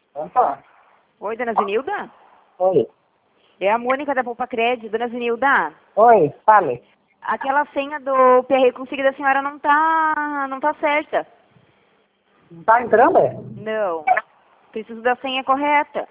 Então tá. Oi, dona Zenilda? Oi. É a Mônica da Poupa Crédito. Dona Zenilda, Oi, fale. aquela senha do PR Consigo da senhora não tá certa. Não tá entrando, é? Não. Preciso da senha correta.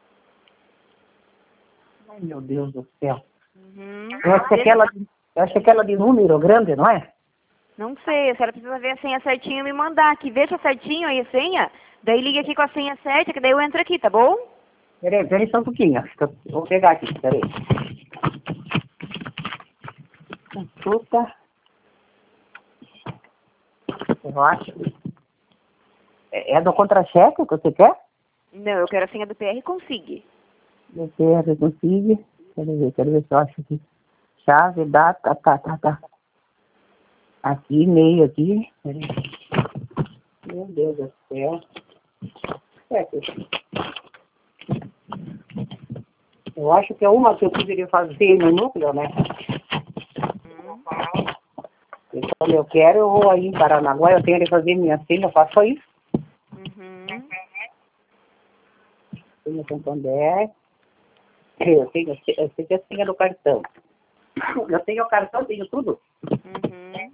Ai, meu Deus do céu. Uhum. Eu acho que aquela de número grande, não é? Não sei, a senhora precisa ver a senha certinho e me mandar aqui. Veja certinho aí a senha. Daí liga aqui com a senha certa, que daí eu entro aqui, tá bom? Peraí só um pouquinho. Eu vou pegar aqui, peraí. Puta. Eu acho. É do contra-cheque que você quer? Não, eu quero a senha do PR Consigo. Você consigo. Quero ver se eu acho aqui. Chave, data, tá. Aqui, e-mail aqui. Peraí. Meu Deus do céu. Eu acho que é uma que eu poderia fazer no núcleo, né? Então, eu vou aí em Paranaguá, eu tenho que fazer minha senha, eu faço isso. Uhum. Senha Santander. Eu sei que é a senha do cartão. Eu tenho o cartão, tenho tudo. Uhum.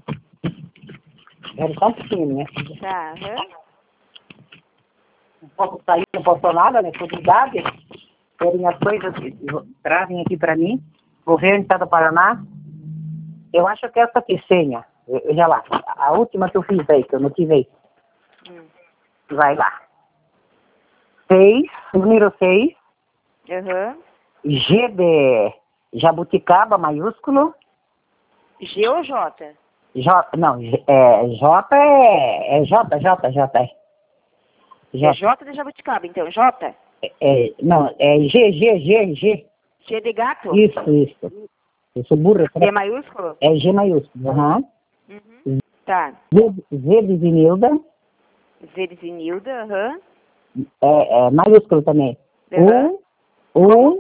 Era só um pouquinho, né? Tá, aham. Não posso sair, não posso nada, né? Sou de idade. Querem as coisas, trazem aqui pra mim. Governo do Estado do Paraná. Eu acho que essa aqui, senha. Veja lá. A última que eu fiz aí, que eu motivei. Vai lá. 6, número 6. Aham. G de Jabuticaba, maiúsculo. G ou J? Não, J é J. É J de Jabuticaba, então. J? Não, é G. G de gato? Isso. Eu sou burra. G maiúsculo? É G maiúsculo, aham. Uhum. Tá. Z de Zinilda, Z de Zinilda, aham. é maiúsculo também. Aham. Um.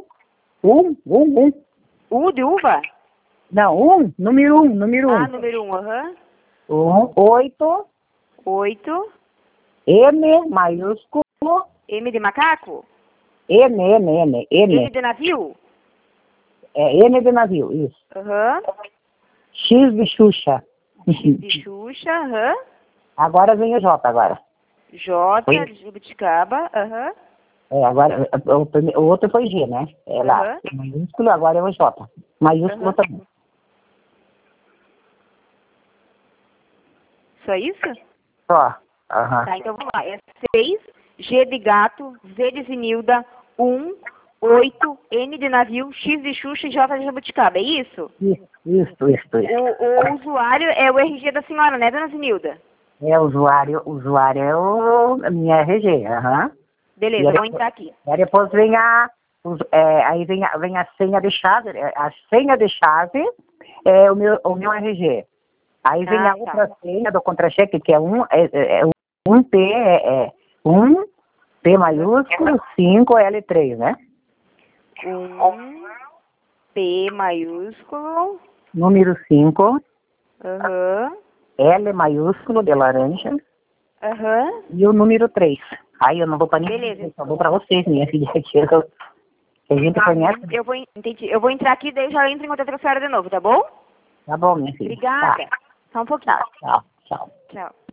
U de uva? Não, número 1. Ah, número 1, aham. 8, 8. M maiúsculo, M de macaco? M. N de navio? É M de navio, isso. Aham. X de Xuxa. De Xuxa, aham. Agora vem o J agora. J de Jabuticaba, aham. Agora, o outro foi G, né? É lá, Aham. maiúsculo, agora é o J. Maiúsculo também. Só isso? Só. Aham. Tá, então vamos lá. É 6, G de gato, Z de Zinilda, 1, 8, N de navio, X de Xuxa e J de Jabuticaba. É isso? Isso. O usuário é o RG da senhora, né, dona Zinilda? É usuário é a minha RG, aham. Beleza, eu vou entrar aqui. Aí depois vem aí vem a senha de chave, a senha de chave é o meu RG. Aí vem a outra senha do contra-cheque, que é um P, um P maiúsculo, 5 L3, né? 1, P maiúsculo, Número 5, aham, L maiúsculo de laranja, aham. e o número 3. Aí eu não vou para ninguém, Beleza. eu só vou para vocês, minha filha, que a gente conhece. Entendi. Eu vou entrar aqui, daí eu já entro em contato com a senhora de novo, tá bom? Tá bom, minha filha. Obrigada. Tá. Só um pouquinho. Tchau. Tchau.